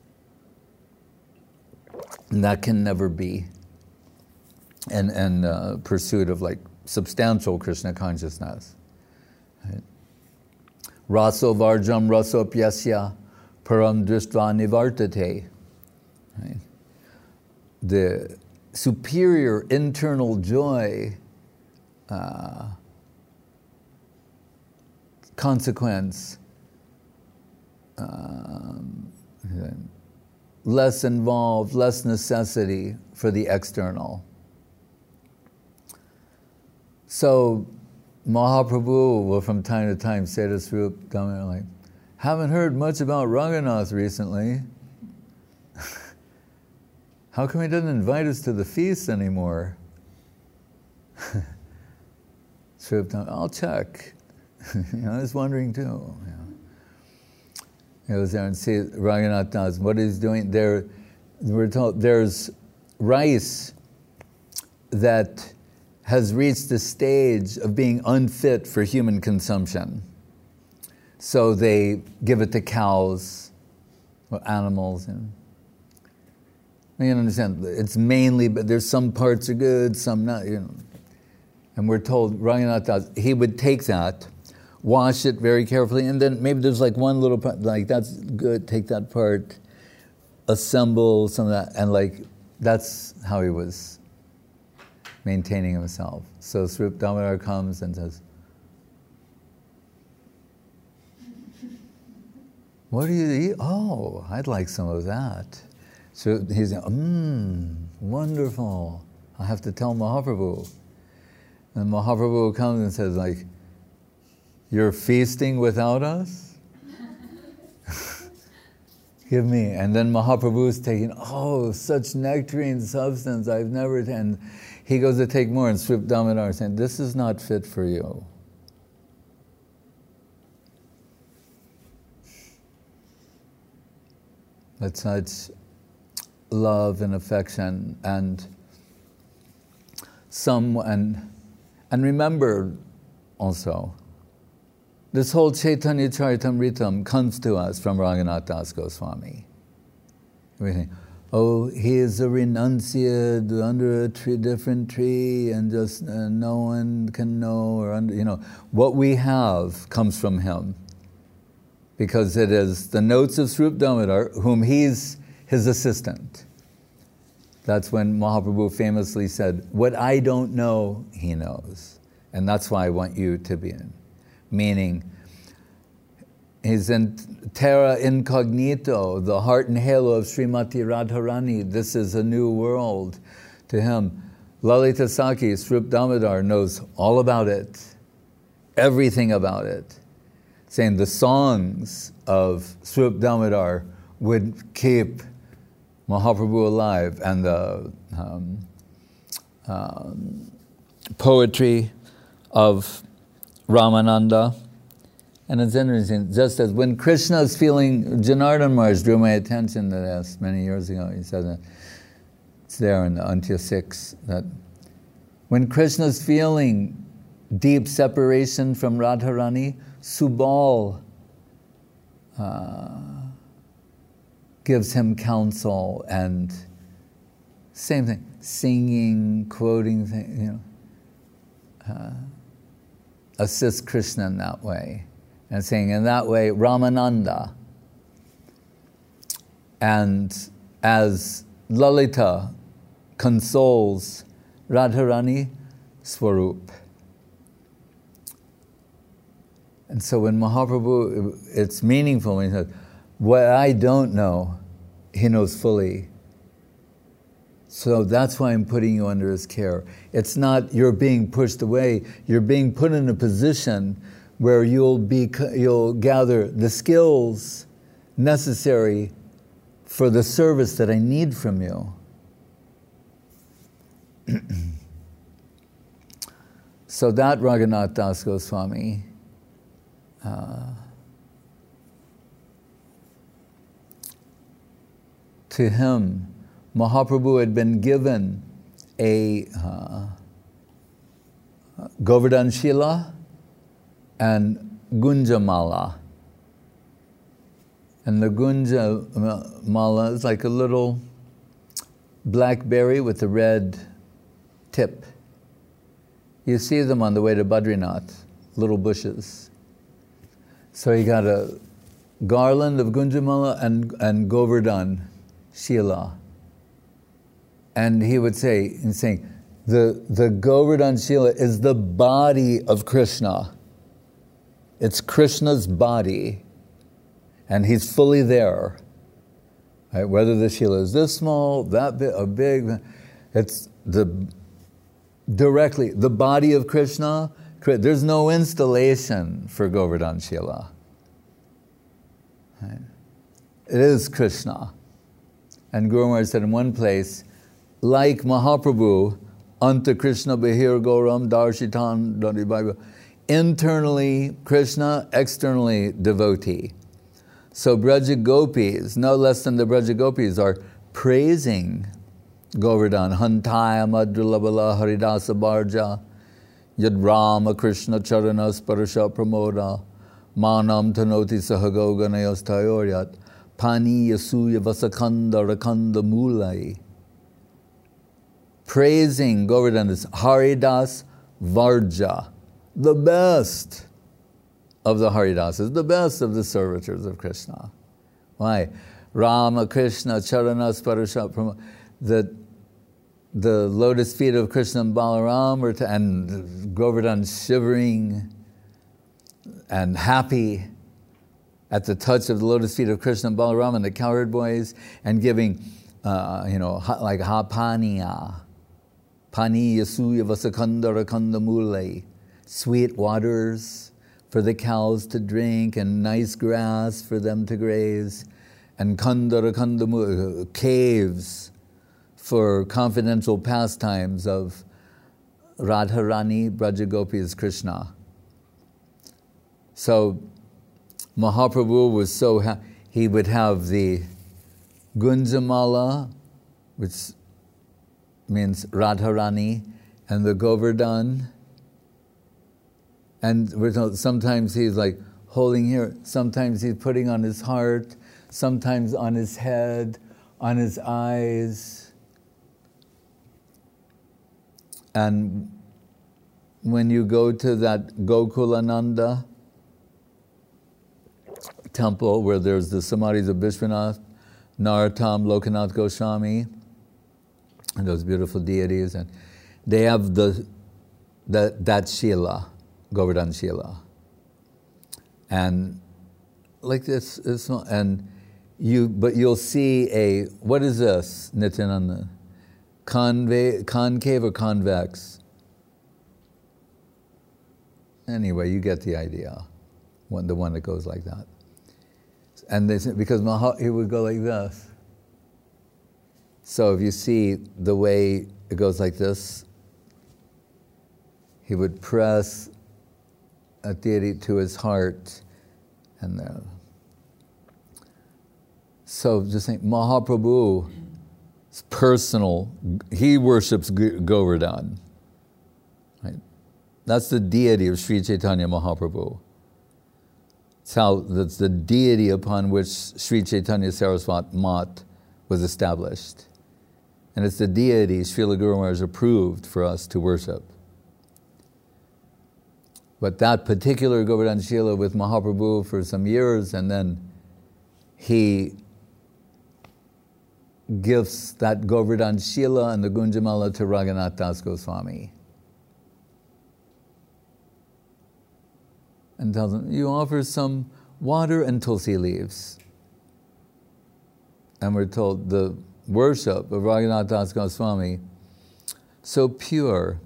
And that can never be in, in uh, pursuit of like substantial Krishna consciousness. Right? Raso varjam rasopyasya param drishtva nivartate. Right? The superior internal joy uh, consequence, um, less involved, less necessity for the external. So Mahaprabhu will from time to time say to Swarup Damodar, like, haven't heard much about Raghunath recently. How come he doesn't invite us to the feast anymore? Swarup Damodar, I'll check. You know, I was wondering too. You know. He goes there and see Raghunath Das, what he's doing there. We're told there's rice that has reached the stage of being unfit for human consumption. So they give it to cows or animals. And you can understand, it's mainly, but there's some parts are good, some not, you know. And we're told Raghunath Das, he would take that, wash it very carefully, and then maybe there's like one little part, like that's good, take that part, assemble some of that, and like that's how he was maintaining himself. So Swarup Damodar comes and says, what do you eat? Oh, I'd like some of that. So he's like, mmm, wonderful. I have to tell Mahaprabhu. And Mahaprabhu comes and says like, you're feasting without us? Give me. And then Mahaprabhu's taking, oh, such nectarine substance, I've never, and he goes to take more, and Swarup Damodar saying, this is not fit for you. But such love and affection, and some and and remember also, this whole Chaitanya Charitamritam comes to us from Raghunath Das Goswami. We think, oh, he is a renunciate under a tree, different tree, and just uh, no one can know, or under, you know, what we have comes from him, because it is the notes of Swarup Damodar, whom he's his assistant. That's when Mahaprabhu famously said, what I don't know, he knows. And that's why I want you to be in. Meaning, he's in terra incognito, the heart and halo of Srimati Radharani. This is a new world to him. Lalita Sakhi, Swarup Damodar, knows all about it, everything about it. Saying the songs of Swarup Damodar would keep Mahaprabhu alive, and the um, um, poetry of Ramananda. And it's interesting, just as when Krishna is feeling, Janardhan Maharaj drew my attention to this many years ago. He said that it's there in the Antya six, that when Krishna is feeling deep separation from Radharani, Subal uh, gives him counsel, and same thing, singing, quoting, you know, uh, assist Krishna in that way. And saying in that way, Ramananda. And as Lalita consoles Radharani, Swarup. And so when Mahaprabhu, it's meaningful when he says, what I don't know, he knows fully. So that's why I'm putting you under his care. It's not you're being pushed away, you're being put in a position where you'll be, you'll gather the skills necessary for the service that I need from you. So that Raghunath Das Goswami, uh, to him, Mahaprabhu had been given a uh, Govardhan Shila and Gunjamala. And the Gunjamala is like a little blackberry with a red tip. You see them on the way to Badrinath, little bushes. So he got a garland of Gunjamala and, and Govardhan Shila. And he would say, in saying, the, the Govardhan Shila is the body of Krishna. It's Krishna's body, and he's fully there. Right? Whether the Shila is this small, that big, or big, it's the directly the body of Krishna. There's no installation for Govardhan Shila. Right? It is Krishna. And Guru Maharaj said in one place, like Mahaprabhu, Anta Krishna Behir Gauram Darshitan Dadi. Internally Krishna, externally devotee. So Braja Gopis, no less than the Braja Gopis, are praising Govardhan. Hantaya Madhulabala Haridasa Bharja Yad Rama Krishna Charanas Parasha Pramoda Manam Tanoti Sahagoganayas Tayoryat Pani Yasuya Vasakanda Rakanda Mulai. Praising Govardhan is Haridas Varja, the best of the Haridasas, the best of the servitors of Krishna. Why? Rama, Krishna, Charanas, Parashat, the, the lotus feet of Krishna and Balaram, are to, and Govardhan shivering and happy at the touch of the lotus feet of Krishna and Balaram and the cowherd boys, and giving, uh, you know, like ha paniya, pani yasuya vasakanda rakanda mulai, sweet waters for the cows to drink, and nice grass for them to graze, and kanda rakanda mulai, caves for confidential pastimes of Radharani, Brajagopis, Krishna. So Mahaprabhu was so happy. He would have the Gunjamala which means Radharani, and the Govardhan. And we're told sometimes he's like holding here, sometimes he's putting on his heart, sometimes on his head, on his eyes. And when you go to that Gokulananda temple where there's the Samadhis of Vishwanath, Narottam, Lokanath Goswami, and those beautiful deities, and they have the, the that Shila, Govardhan Shila. And like this, this and you, but you'll see a, what is this, Nityananda? Conve, concave or convex? Anyway, you get the idea. One, the one that goes like that. And they, because Maha, he would go like this. So if you see the way it goes like this, he would press a deity to his heart, and uh, so just think Mahaprabhu is personal. He worships Govardhan. Right? That's the deity of Sri Chaitanya Mahaprabhu. It's how that's the deity upon which Sri Chaitanya Saraswat Mat was established. And it's the deity Srila Guru Maharaj approved for us to worship. But that particular Govardhan Shila with Mahaprabhu for some years, and then he gives that Govardhan Shila and the Gunjamala to Raghunath Das Goswami. And tells him, you offer some water and tulsi leaves. And we're told the worship of Raghunath Das Goswami so pure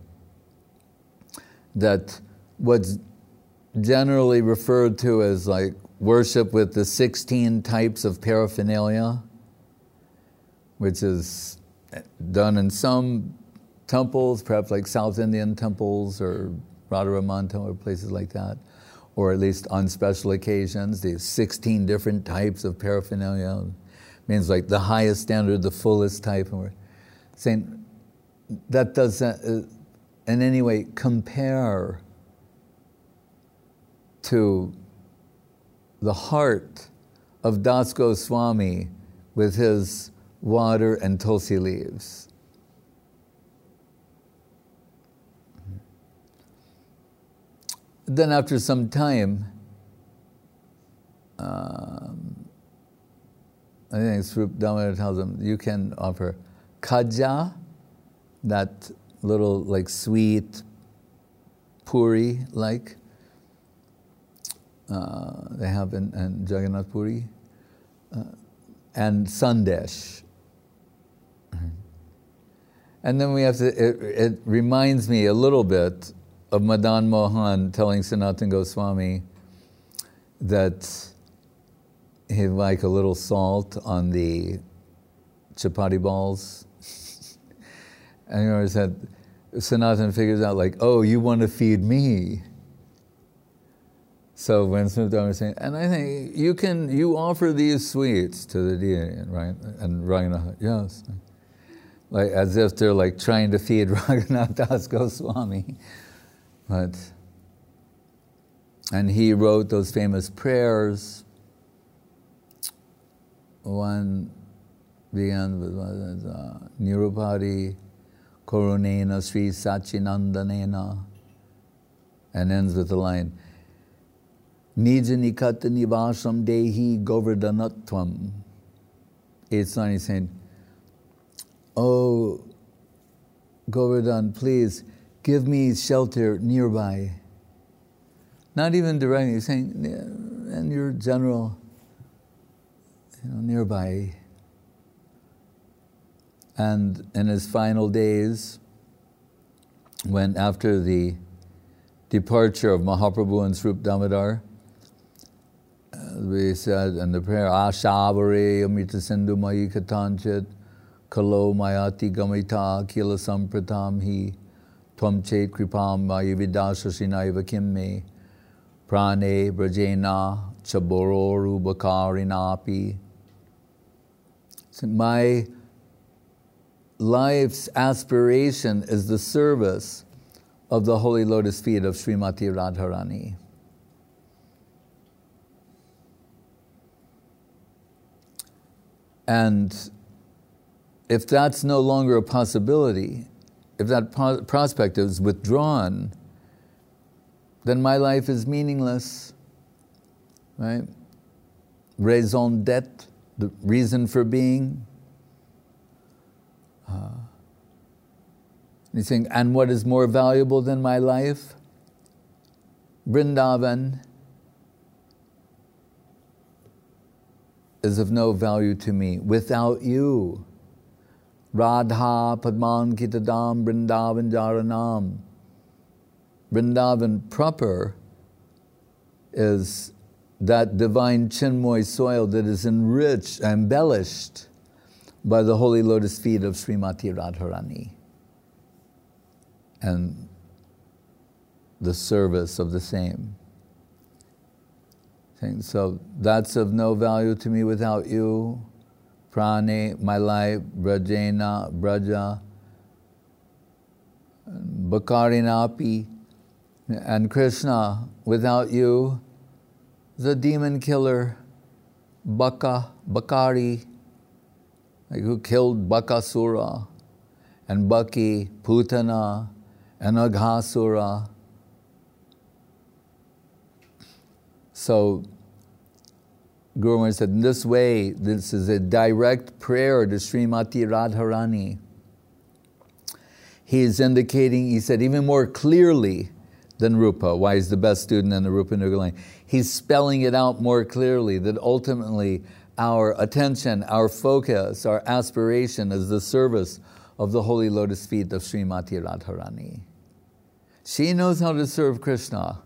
that what's generally referred to as like worship with the sixteen types of paraphernalia, which is done in some temples, perhaps like South Indian temples or Radharaman or places like that, or at least on special occasions, these sixteen different types of paraphernalia. Means like the highest standard, the fullest type. And we're saying that doesn't uh, in any way compare to the heart of Das Goswami with his water and tulsi leaves. Then after some time, um, I think Swarup Damodar tells him, you can offer kaja, that little like sweet puri-like, uh, they have in, in Jagannath Puri, uh, and sandesh. And then we have to, it, it reminds me a little bit of Madan Mohan telling Sanatana Goswami that he'd like a little salt on the chapati balls. And he always said, Sanatana figures out like, oh, you want to feed me. So when Sridhar was saying, and I think you can, you offer these sweets to the deity, right? And Raghunath, yes. Like as if they're like trying to feed Raghunath Das Goswami. But, and he wrote those famous prayers. One began with uh, Nirupadi Korunena Sri Sachinandanena, and ends with the line, Nija Nikata Nivasam Dehi Govardhanatvam. It's not he's saying, oh, Govardhan, please give me shelter nearby. Not even directly, he's saying, in your general, you know, nearby. And in his final days, when after the departure of Mahaprabhu and Swarup Damodar, uh, we said in the prayer, Ashabare Amrita Sindhu Mayi Katanchit Kalo Mayati Gamita Kila Sampratam Hi Tvam Chet Kripam Mayi Vidashasinaiva Kimme Prane Brajena Chaboro Rubakarinapi. So my life's aspiration is the service of the holy lotus feet of Srimati Radharani. And if that's no longer a possibility, if that pro- prospect is withdrawn, then my life is meaningless, right? Raison d'être, the reason for being. Uh, you think, and what is more valuable than my life? Vrindavan is of no value to me without you. Radha Padman Kitadam Vrindavan Jaranam. Vrindavan proper is that divine Chinmoy soil that is enriched, embellished by the holy lotus feet of Srimati Radharani and the service of the same. So that's of no value to me without you. Prane, my life, Brajena, Braja, Bakarinapi, and Krishna, without you, the demon killer, Baka, Bakari, like who killed Bakasura, and Baki, Putana, and Aghasura. So, Guru Maharaj said, in this way, this is a direct prayer to Srimati Radharani. He is indicating, he said, even more clearly than Rupa, why he's the best student in the Rupa Nuga line. He's spelling it out more clearly that ultimately our attention, our focus, our aspiration is the service of the holy lotus feet of Srimati Radharani. She knows how to serve Krishna.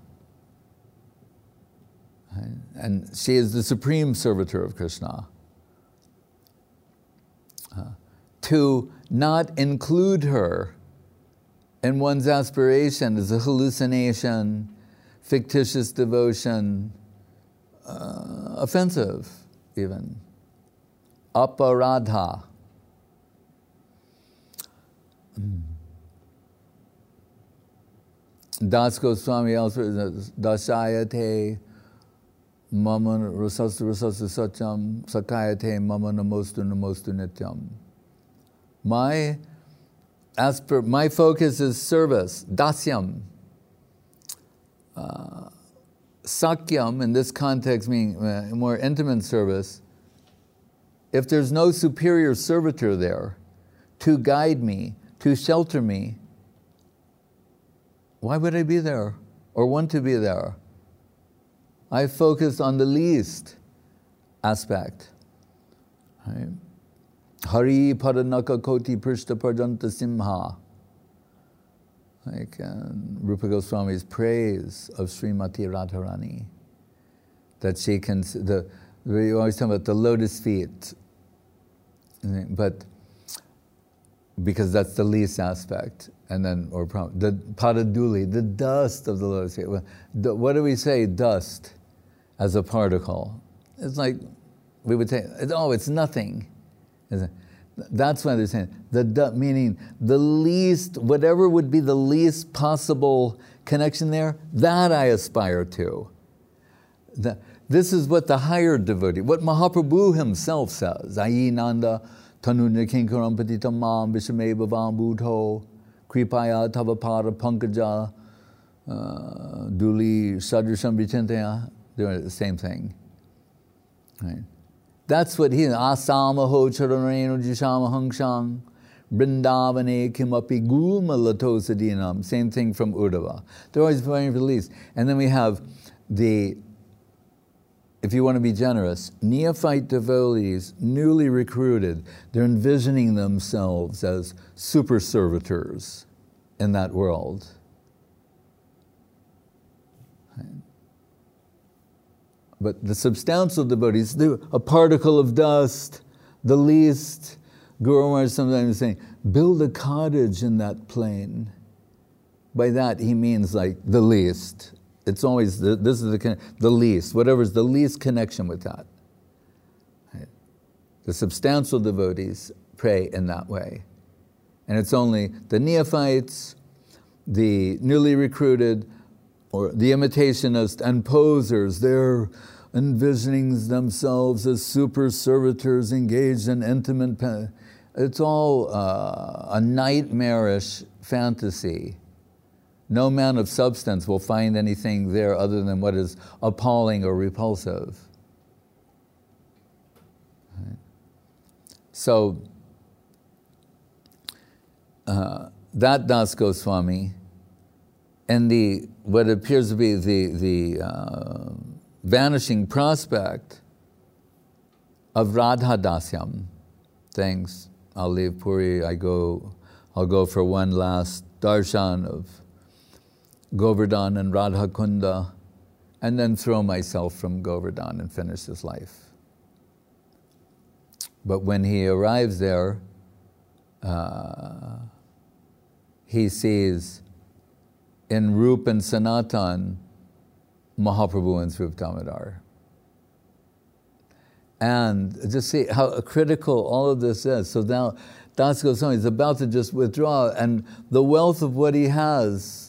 And she is the supreme servitor of Krishna. Uh, to not include her in one's aspiration is a hallucination, fictitious devotion, uh, offensive even. Aparadha. Mm. Das Goswami elsewhere says, Dashayate Mama Rasastu Rasastu Satyam Sakayate Mama Namostu Namostu Nityam. My aspir- my focus is service, dasyam. Uh, sakyam, in this context, meaning uh, more intimate service. If there's no superior servitor there to guide me, to shelter me, why would I be there or want to be there? I focus on the least aspect. Right? Hari Padanaka Koti Prishta Parjanta Simha. Like uh, Rupa Goswami's praise of Srimati Radharani. That she can, the, we always talk about the lotus feet. But because that's the least aspect. And then, or the Padaduli, the dust of the lotus feet. What do we say, dust, as a particle? It's like, we would say, oh, it's nothing. That's why they're saying, the dust, meaning the least, whatever would be the least possible connection there, that I aspire to. The, this is what the higher devotee, what Mahaprabhu himself says, Ayi Nanda, Tanu Nikinkaram Patitam Mam Vishame Bhavam Bhutho, Kripaya Tavapada Pankaja, Duli Sadrasham Vichintaya, they're the same thing. Right? That's what he is. Asamaho charanareno jishama hangshang, Brindavane kimapi gulma latosadinam. Same thing from Uddhava. They're always praying for the least. And then we have the, if you want to be generous, neophyte devotees, newly recruited, they're envisioning themselves as super servitors in that world. But the substantial devotees, a particle of dust, the least. Guru Maharaj sometimes saying, build a cottage in that plain. By that he means like the least. It's always, the, this is the, the least, whatever's the least connection with that. Right? The substantial devotees pray in that way. And it's only the neophytes, the newly recruited, or the imitationists and posers. They're envisioning themselves as super servitors engaged in intimate. Pen- it's all uh, a nightmarish fantasy. No man of substance will find anything there other than what is appalling or repulsive. Right. So, uh, that Das Goswami, and the what appears to be the the uh, vanishing prospect of Radha Dasyam. Thanks. I'll leave Puri. I go. I'll go for one last darshan of Govardhan and Radha Kunda, and then throw myself from Govardhan and finish his life. But when he arrives there, uh, he sees in Rup and Sanatan Mahaprabhu and Swarup Damodar. And just see how critical all of this is. So now Das Goswami is about to just withdraw, and the wealth of what he has,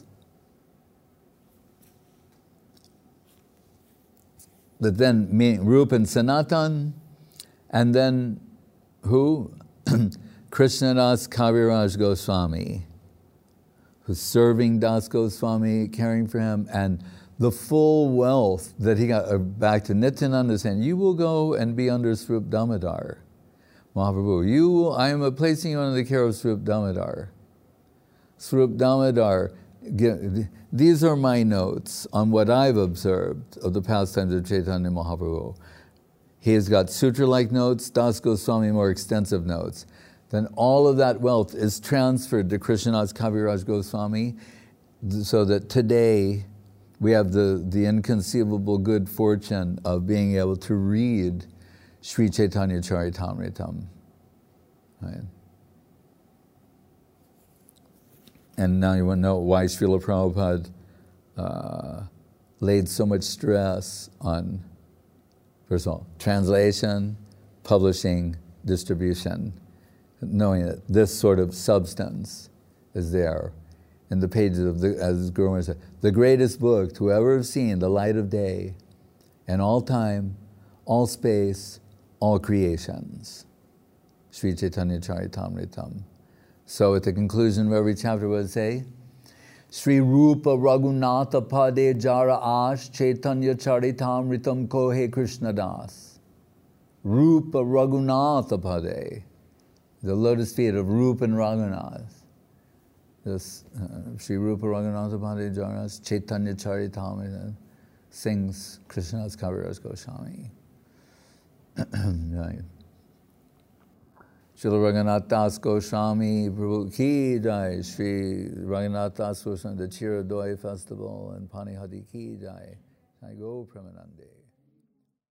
that then mean Rup and Sanatan, and then who? Krishnadas Kaviraj Goswami, who's serving Das Goswami, caring for him, and the full wealth that he got. Uh, back to Nityananda saying, you will go and be under Swarup Damodar. Mahaprabhu, you will, I am placing you under the care of Swarup Damodar. Swarup Damodar, get, these are my notes on what I've observed of the pastimes of Chaitanya Mahaprabhu. He has got sutra-like notes, Das Goswami more extensive notes. Then all of that wealth is transferred to Krishnadas Kaviraj Goswami, so that today we have the, the inconceivable good fortune of being able to read Sri Chaitanya Charitamritam. Right? And now you want to know why Srila Prabhupada uh, laid so much stress on, first of all, translation, publishing, distribution, knowing that this sort of substance is there in the pages of, the, as Guru said, the greatest book to ever have seen the light of day in all time, all space, all creations. Sri Chaitanya Charitamritam. So at the conclusion of every chapter, what would it say? Sri Rupa Raghunatha Pade Jara Ash Chaitanya Charitamritam Kohe Krishnadas. Rupa Raghunatha Pade. The lotus feet of Rupa and Raghunath. This uh, Sri Rupa Raghunatha Pade Jara Ash Chaitanya Charitamritam sings Krishnadas Kaviraj Goswami. Right. Srila Raghunath Das Goswami Prabhu Ki Jai, Sri Raghunath Das Goswami, the Chiradoi Festival, and Panihadi Ki Jai. I go Premanande.